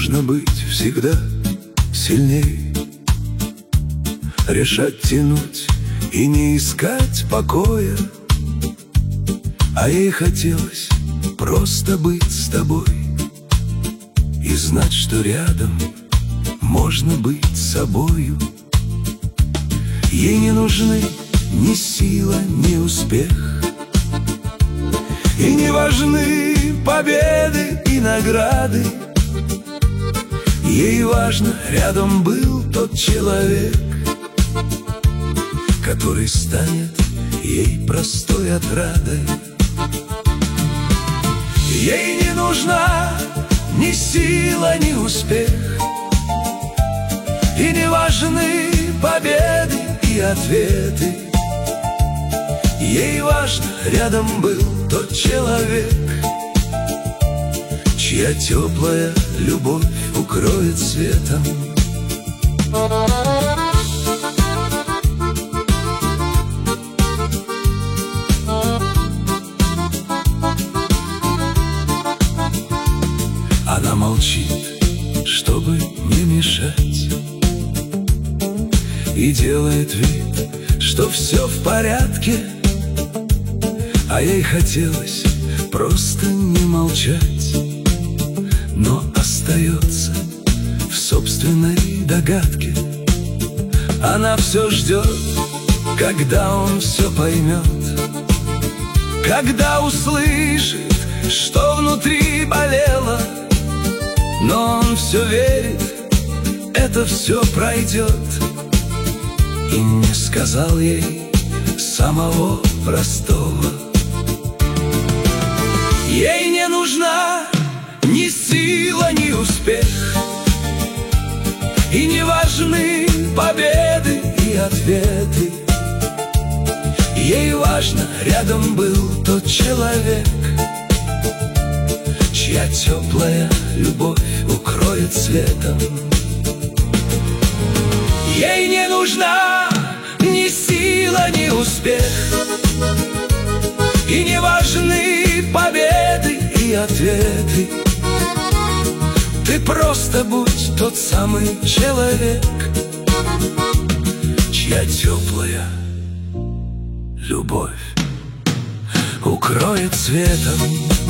нужно быть всегда сильней, решать, тянуть и не искать покоя. А ей хотелось просто быть с тобой и знать, что рядом можно быть собою. Ей не нужны ни сила, ни успех, и не важны победы и награды. Ей важно, рядом был тот человек, который станет ей простой отрадой. Ей не нужна ни сила, ни успех, и не важны победы и ответы. Ей важно, рядом был тот человек, чья теплая любовь укроет светом. Она молчит, чтобы не мешать, и делает вид, что все в порядке. А ей хотелось просто не молчать, но остается в собственной догадке. Она все ждет, когда он все поймет, когда услышит, что внутри болело. Но он все верит, это все пройдет, и не сказал ей самого простого. Ей не нужна ни сила, ни успех, и не важны победы и ответы. Ей важно, рядом был тот человек, чья теплая любовь укроет светом. Ей не нужна ни сила, ни успех, и не важны победы и ответы. Ты просто будь тот самый человек, чья теплая любовь укроет светом.